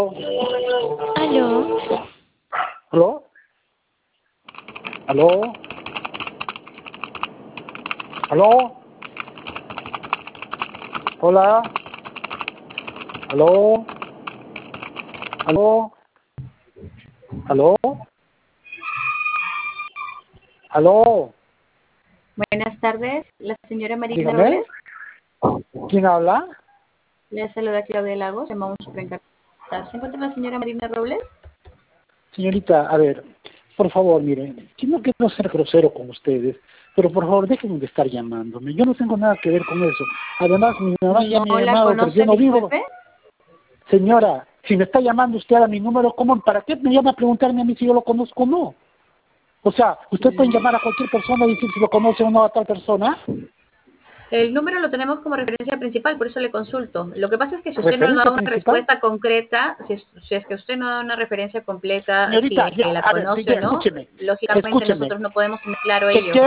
Aló, ¿Aló? ¿Aló? ¿Aló? Hola. ¿Aló? ¿Aló? ¿Aló? ¿Aló? Buenas tardes, la señora Marina Dígame. Robles. ¿Quién habla? Le saluda Claudia Lagos, llamamos para encargar. ¿Se encuentra la señora Marina Robles? Señorita, a ver, por favor, miren, yo no quiero ser grosero con ustedes, pero por favor déjenme de estar llamándome. Yo no tengo nada que ver con eso. Además, mi mamá ya me No ha la llamado, pero yo conoce, no vivo. disculpe. Señora, si me está llamando usted a mi número, ¿cómo? ¿Para qué me llama a preguntarme a mí si yo lo conozco o no? O sea, usted puede llamar a cualquier persona y decir si lo conoce o no a tal persona. El número lo tenemos como referencia principal, por eso le consulto. Lo que pasa es que si usted no nos ¿Referencia da una principal? respuesta concreta, si es que usted no da una referencia completa, si Señorita, es ya, que la a ver, conoce o ya, no, escúcheme, lógicamente escúcheme. nosotros no podemos tener claro ¿Qué ello.